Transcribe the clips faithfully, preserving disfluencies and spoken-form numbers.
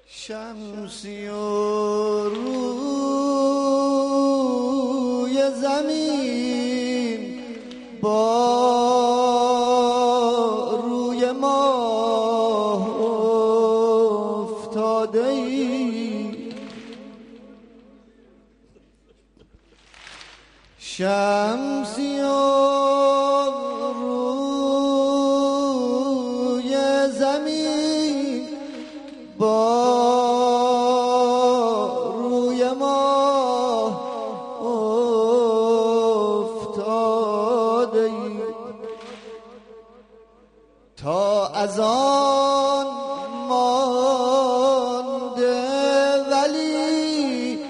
شمسی و روی زمین با روی ماه افتاده ای، شمسی و روی زمین با روی ماه افتاده ای، تا از آن مانده ولی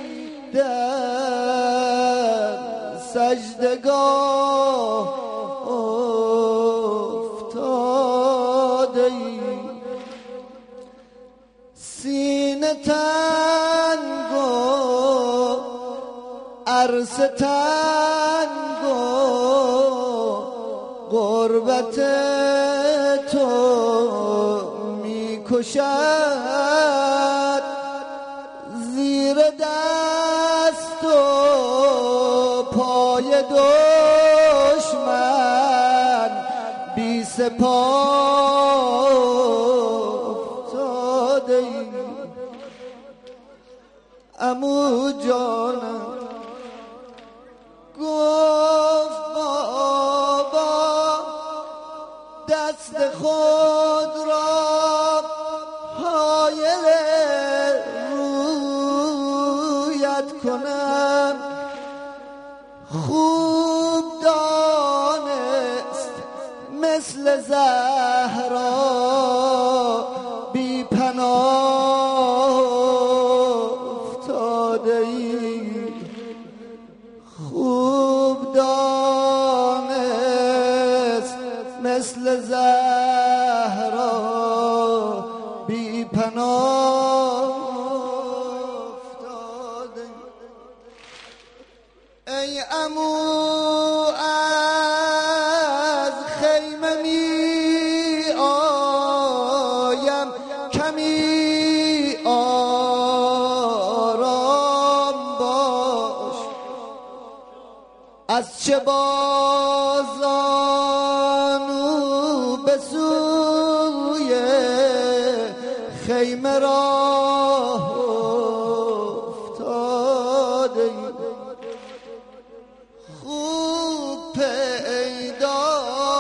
در سجدگاه افتاده ای، سینه تنگ و عرصه تنگ و غربت تو می کشد، زیر دست و پای دشمن بی سپاه افتاده ای. عمو جانم گفت بابا دست خود را حایل رویت کنم، خوب دانست مثل زهرا بی پناه افتاده ای، خوب دانست مثل زهرا بی پناه افتاده ای. ای عمو از خیمه می آیم کمی آرام باش، از چه بازانو به سوی خیمه راه افتاده ای، خوب پیدا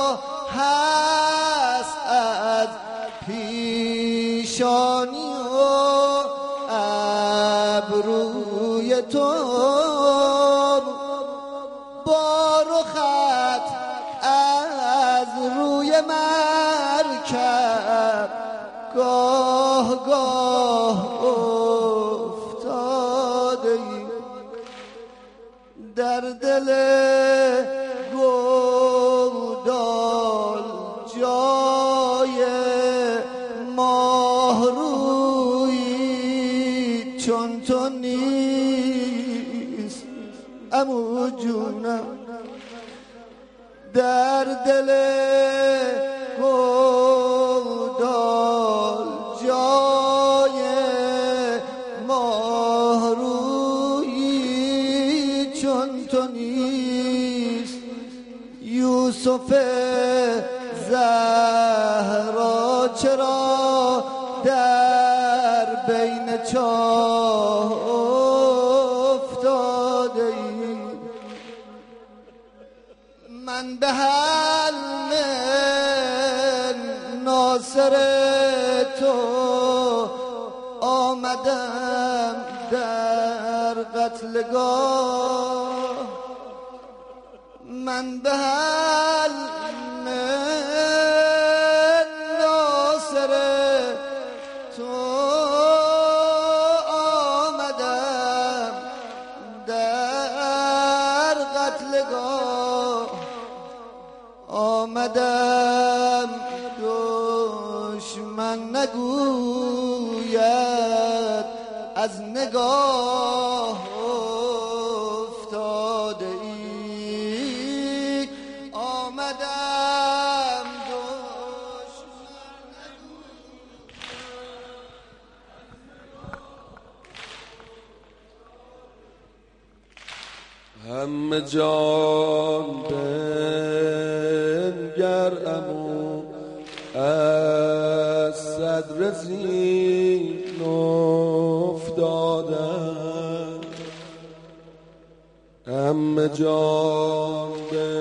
هست از پیشانی و ابروی تو با رخت از روی مرکب گاه گاه افتاده ای، در دل گودال جای ماه رویی چون تو نیست عمو جونم، در دل گودال جای ماه رویی چون تو نیست، یوسف زهرا چرا در بین چاه افتاده ای، من به حلم ناصر تو آمدم در قتلگاه، من به حلم ناصر تو آمدم در قتلگاه، آمدم دشمن نگوید از نگاه افتاده ای، آمدم دشمن نگوید همه جان بنگر عمو از صدر زین افتادن، همه جان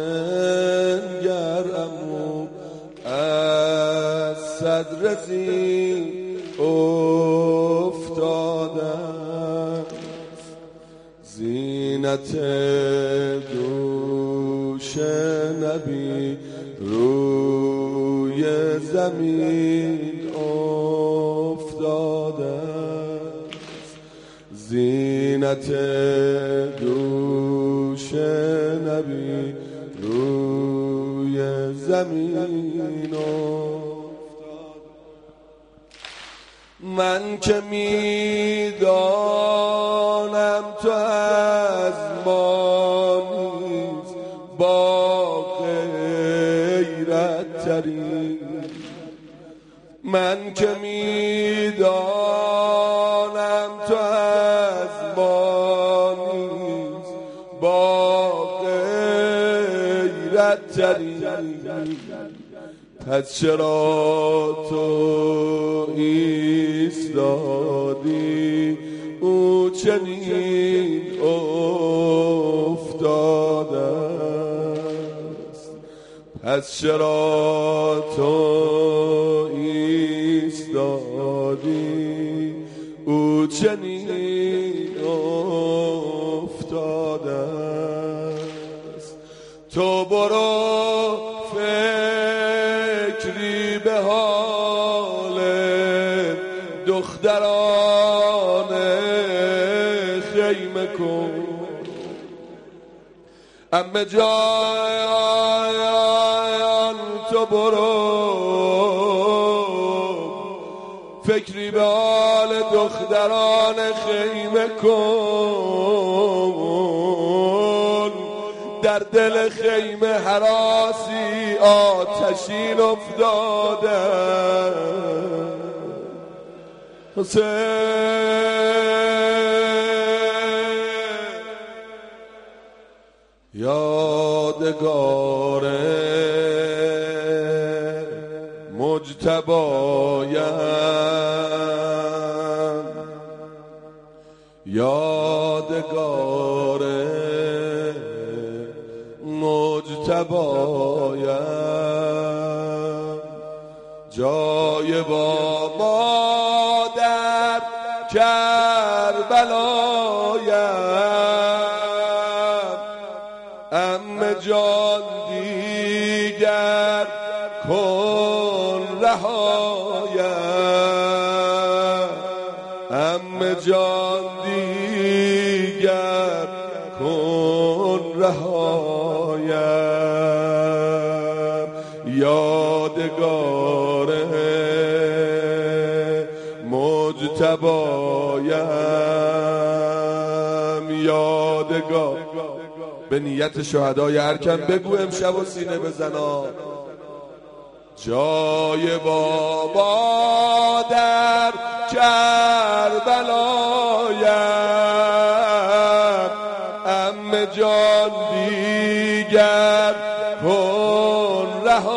بنگر عمو از صدر زین افتادن، زینت دوش نبی روی زمین افتاده، زینت دوش نبی روی زمین افتاده. من که میدانم تو از ما نیز با غیرت تری، من که میدانم تو از ما نیز با غیرت تری، پس چرا تو ایستادی او چنین افتاده است، پس چرا تو ایستادی او چنین افتاده است. تو برو فکری به حال دختران خیمه کن، امه جان تو برو فکری به حال دختران خیمه کن، در دل خیمه هراسی آتشین افتاده یادگار مجتبایم، یادگار مجتبایم، جای با ما در کربلایم، عمه جان دیگر کن رهایم، عمه جان دیگر کن رهایم، یادگار مجتبایم، یادگار. به نیت شهدای ارکم بگو امشب و سینه بزنا، جای بابا در کربلایم، عمه جان دیگر کن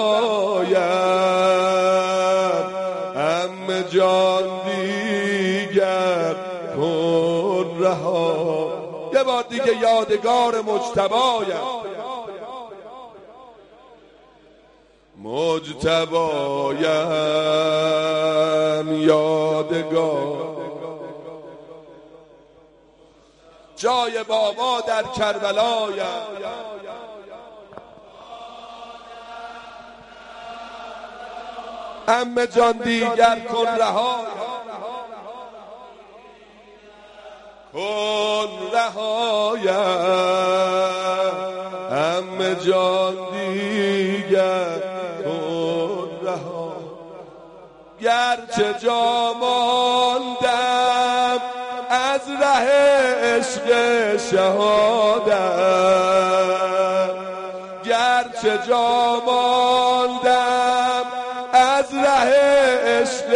رهایم، عمه جان دیگر کن رهایم. یه بار دیگه یادگار مجتبایم، مجتبایم، یادگار، جای بابا در کربلایم، عمه جان دیگر کن رهایم، کن رهایم، عمه جان دیگر کن رهایم. گرچه جا ماندم از ره عشق شهادت، گرچه جا ماندم از ره عشق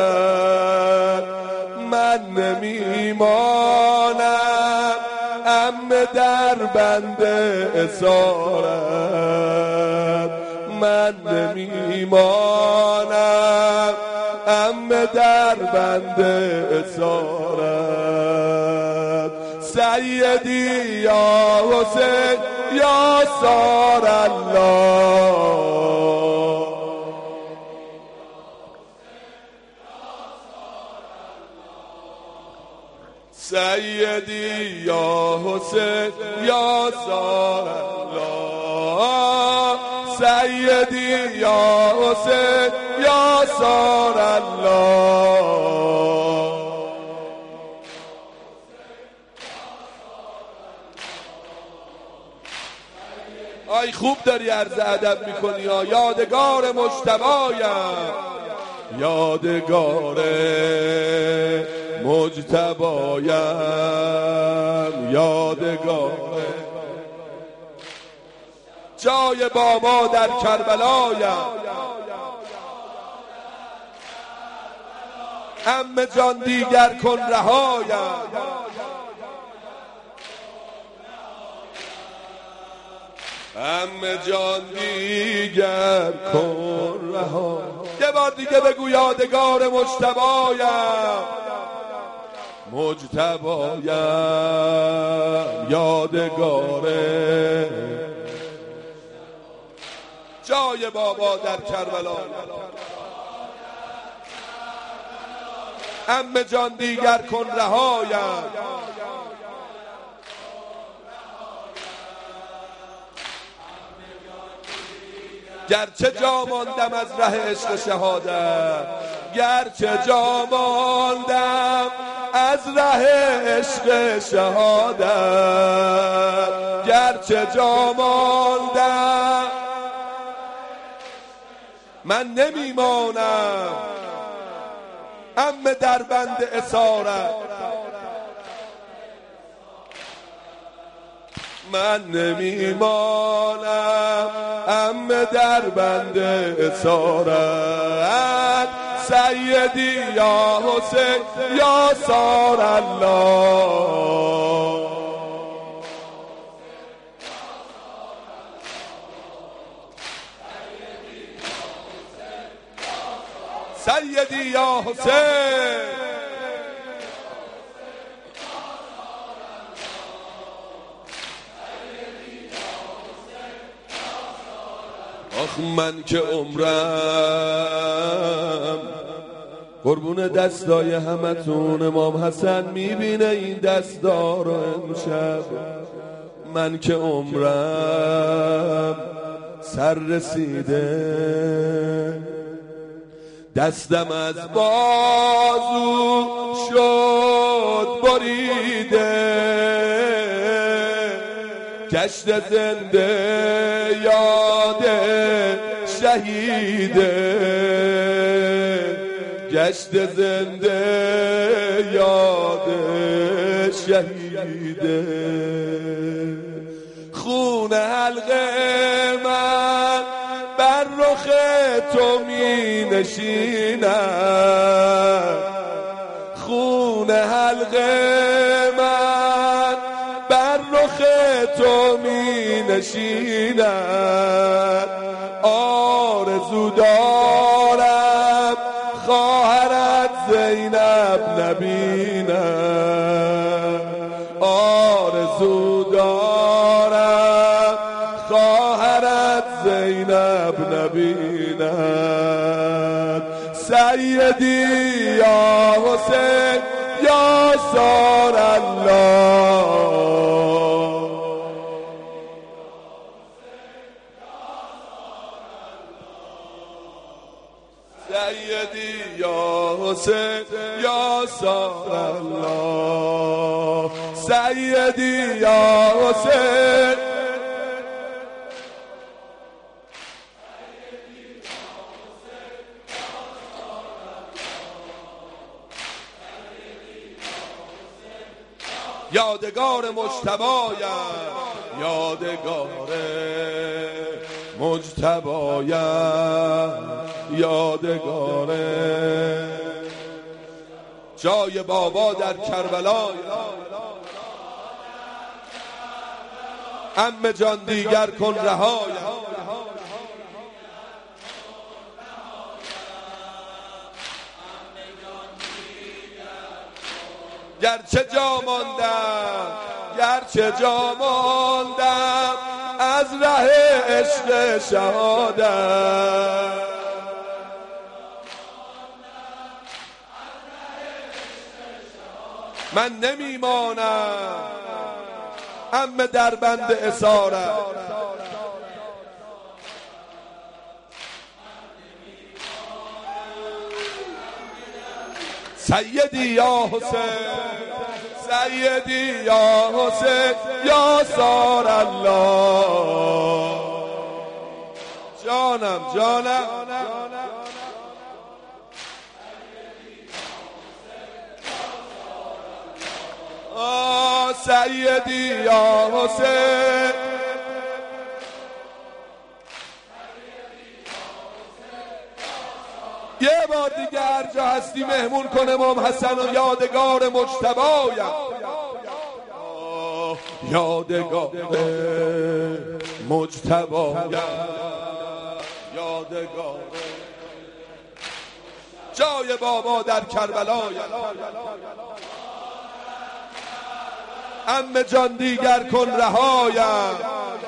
شهادت، من نمیمانم در بند اسارت من نمیمانم، عمه در بند اسارت سیدی یا حسین یا سار الله، سیدی یا حسین یا سار الله، سیدی یا حسین یا سار الله. آی خوب داری عرض ادب میکنی یا یادگار مجتبایم، یادگار مجتبایم، یادگار جای بابا در کربلایم، عمه جان دیگر کن رهایم، عمه جان دیگر کن رهایم. یه بار دیگه بگو یادگار مجتبایم، مجتبایم، یادگار جای بابا در کربلا، عمه جان دیگر کن رهایم. گرچه جا ماندم از ره عشق شهادت، گرچه جا ماندم از ره عشق شهادت، گرچه جا ماندم من نمیمانم، عمه در بند اسارت من نمیمانم، عمه در بند اسارت سیدی یا حسین یا سار الله، سیدی یا حسین. آخ من که عمرم قربون دستای همتون، امام حسن میبینه این دستا رو امشب. من که عمرم سر رسیده، دستم از بازو شد بریده، گشت زنده یاد شهیده، گشت زنده یاد شهیده. خون حلقه من بر رخ تو می نشیند، خون حلقه من بر رخ تو می نشیند. آرزو دارم خواهرت زینب نبینم، آرزو دارم خواهرت زینب نبیند. سیدی یا حسین یا سار الله، سیدی یا حسین یا سار الله، سیدی یا حسین. یادگار مجتبایم، یادگار مجتبایم، یادگار جای بابا در کربلا، عمه جان دیگر کن رهایم، گرچه جا ماندم گرچه جا ماندم از ره عشق شهادت، من نمیمانم عمه در بند اسارت، سیدی یا حسین سیدی یا حسین یا سار الله، جانم جانم آه سیدی یا حسین، یه بار دیگه هر جا هستی مهمون کنه امام حسن و یادگار مجتبایم، یادگار مجتبایم، یادگار جای بابا در کربلایم، عمه جان دیگر کن رهایم،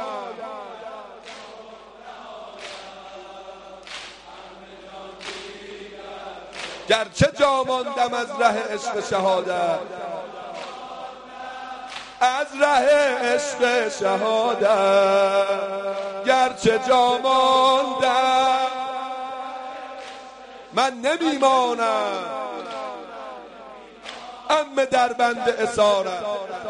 گرچه جا ماندم از ره عشق شهادت، از ره عشق شهادت، گرچه جا ماندم من نمیمانم عمه در بند اسارت،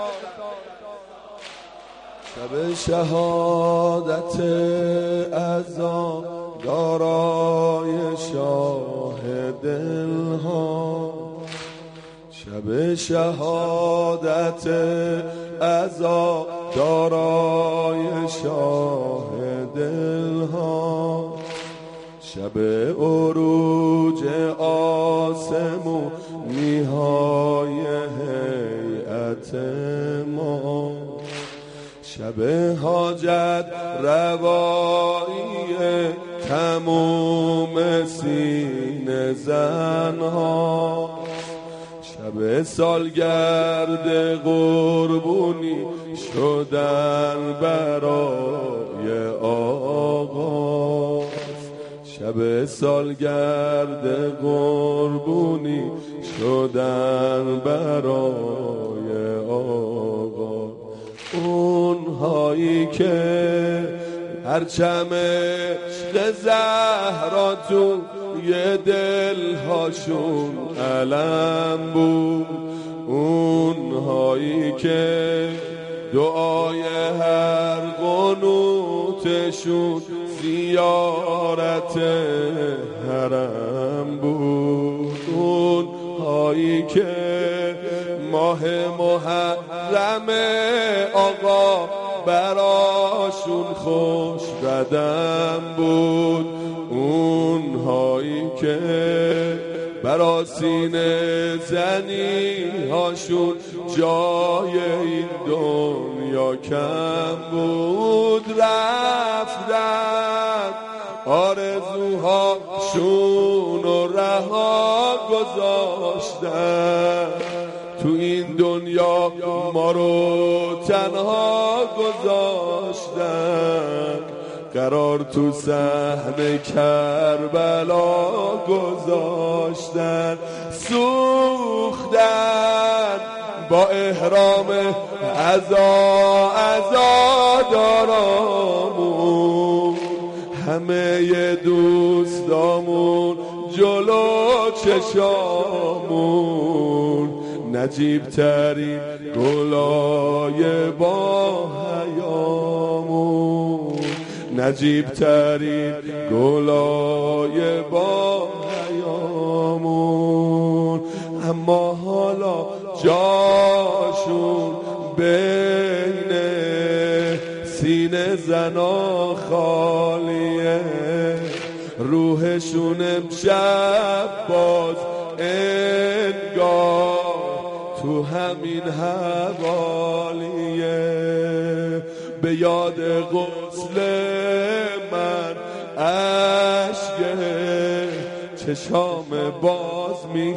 شب شهادت اذان دارای شاه دلها، شب شهادت اذان دارای شاه دلها، شب عروج آسمونی های هیئت ما، شب حاجت روایی تموم سینه زنها، شب سالگرد قربونی شدن برای آقا، شب سالگرد قربونی شدن برای آقا، اونهایی که پرچم عشق زهرا توی دلهاشون علم بود، اونهایی که دعای هر قنوتشون زیارت حرم بود، اونهایی که ماه محرم آقا براشون خوش قدم بود، اونهایی که برا سینه زنی هاشون جای این دنیا کم بود، رفتن آرزوهاشون و رها گذاشتن، تو این دنیا ما رو تنها گذاشتن، قرار تو صحن کربلا گذاشتن، سوختن با احرام عزا عزادارامون، همه دوستامون جلو چشامون، نجیب ترین گلای با حیامون، نجیب ترین گلای با حیامون، اما حالا جاشون بین سینه زنا خالیه، روحشون امشب باز انگار تو همین حوالیه، به یاد غسل من اشک چشام باز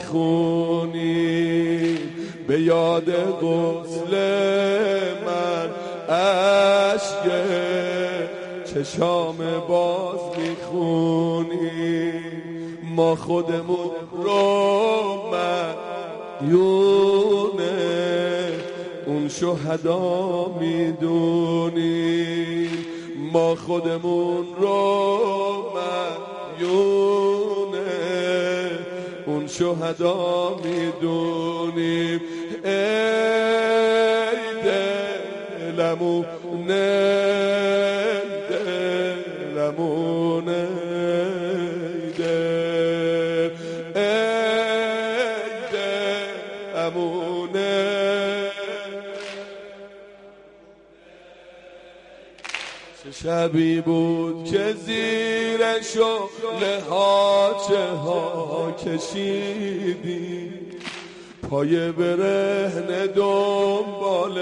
میخونی، به یاد غسل من اشک چشام باز میخونی. ما خودمون رو مدیونه اون شهدا میدونیم، ما خودمون رو مدیونه اون شهدا میدونیم. ای دلمونه دلمونه دل ای دلمونه. چه شبی بود که زیر شعله ها چه ها کشیدی، پای برهنه دنبال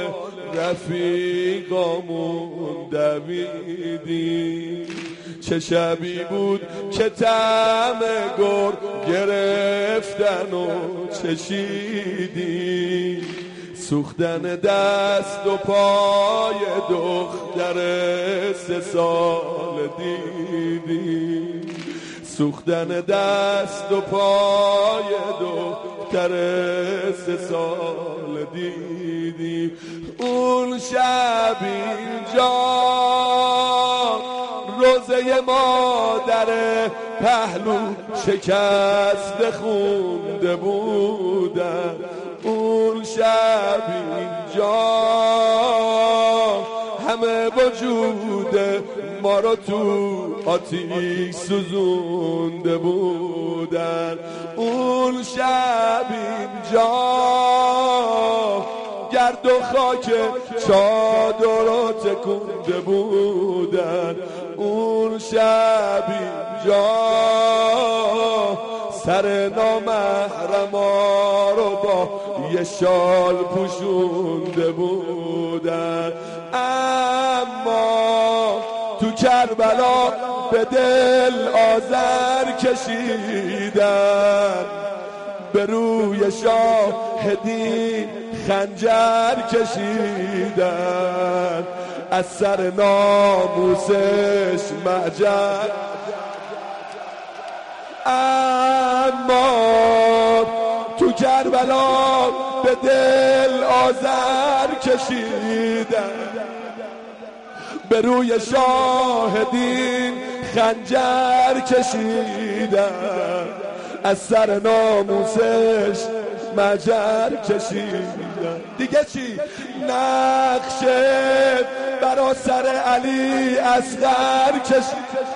رفیقامون دویدی. چه شبی بود که طعم گر گرفتن و چشیدی، سوختن دست و پای دختر سه سال دیدی، سوختن دست و پای دختر سه سال دیدی. اون شب اینجا روزه مادر پهلو شکسته خونده بودن، اون شب اینجا همه وجود ما رو تو آتیش سوزونده بودن، اون شب اینجا گرد و خاک چادر رو تکونده بودن، اون شب اینجا سر نامحرما رو با یه شال پوشونده بودن. اما تو کربلا به دل آذر کشیدن، به روی شاهدین خنجر کشیدن، از سر ناموسش معجر. اما تو کربلا به دل آذر کشیدن، به روی شاهدین خنجر کشیدن، از سر ناموسش مجر کشیدن. دیگه چی؟ نقشه برا سر علی اصغر کشیدن،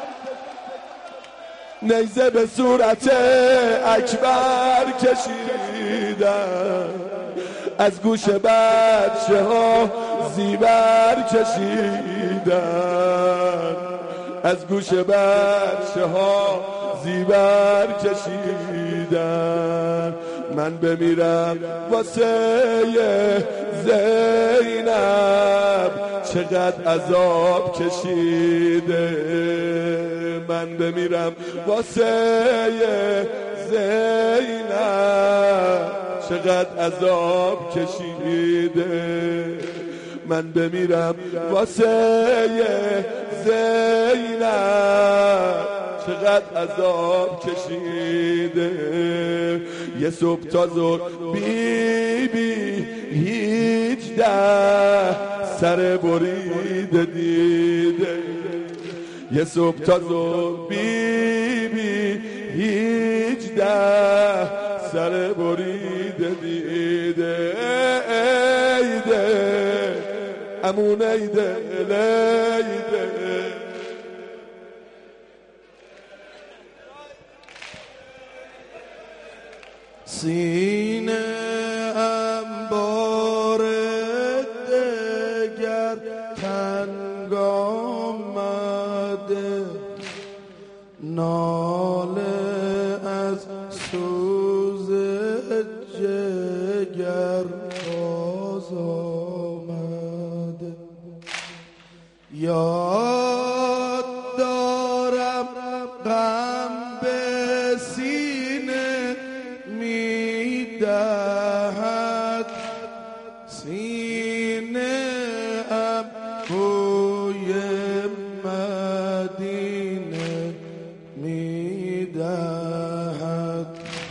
نیزه به صورت اکبر کشیدن، از گوش بچه ها زیبر کشیدن، از گوش بچه ها زیبر کشیدن. من بمیرم واسه زینب چقدر عذاب کشیده، من بمیرم واسه زینب چقدر عذاب کشیده، من بمیرم واسه زینب چقدر عذاب کشیده. یه صبح تا ظهر بی بی هیچده سر بریده دیده، یه صبح تا ظهر بی بی هیچده سر بریده دیده. ایده امون ایده لیده سینه انبار دگر تنگ آمده، ناله از سوز جگر باز آمده. میدهد سینه ام بوی مدینه میدهد.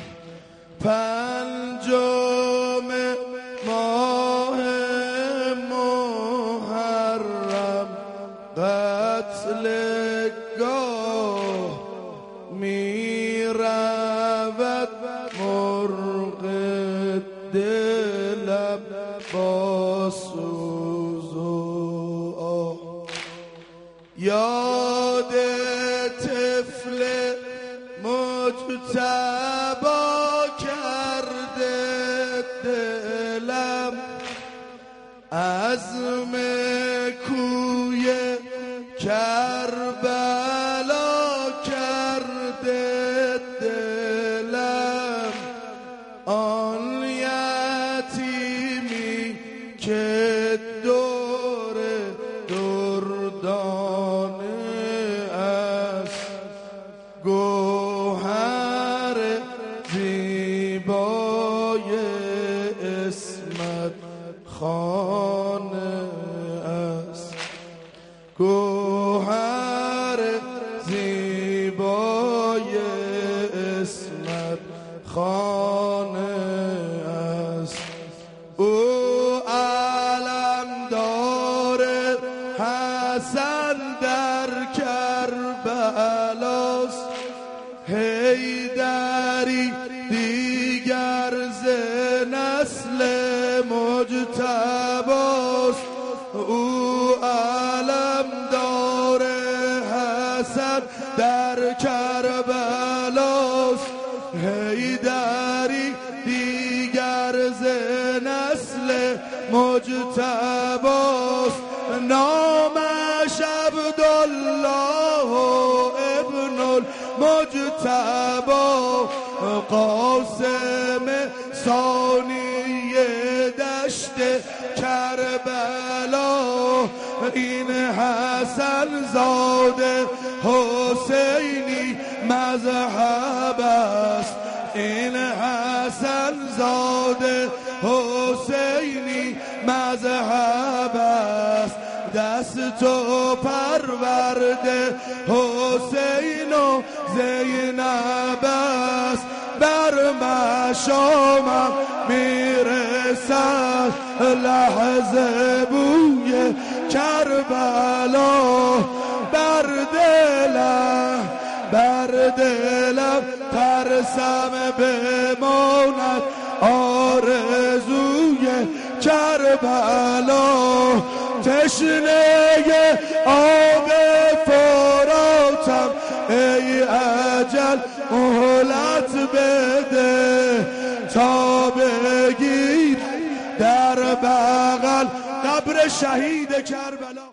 پنجم ماه محرم قتل گاه می رود مرغ دلم با سوز و آه. یاد طفل مجتبی کرده دلم، عزم کوی کربلا کرده دلم. آن یتیمی که دور دردانه است، گوهر زیبای اسمت خانه است، گوهر زیبای اسمت خانه است. او علمدار حسن در کربلاست، حیدری دیگر ز نسل مجتباست. او علمدار حسن در کربلاست، حیدری دیگر ز نسل مجتباست. نامش عبدالله ابن المجتبی، قاسم ثانی دشت کربلا. این حسن زاده حسینی مذهب است، این حسن زاده حسینی مذهب است. دست و پرورده حسین و زینب است، بر مشامم میرسد لحظه بوی کربلا. بر دلم بر دلم ترسم بماند آرزوی کربلا. تشنه آب فراتم ای اجل مهلت بده، تا بگیر در بغل قبر شهید کربلا.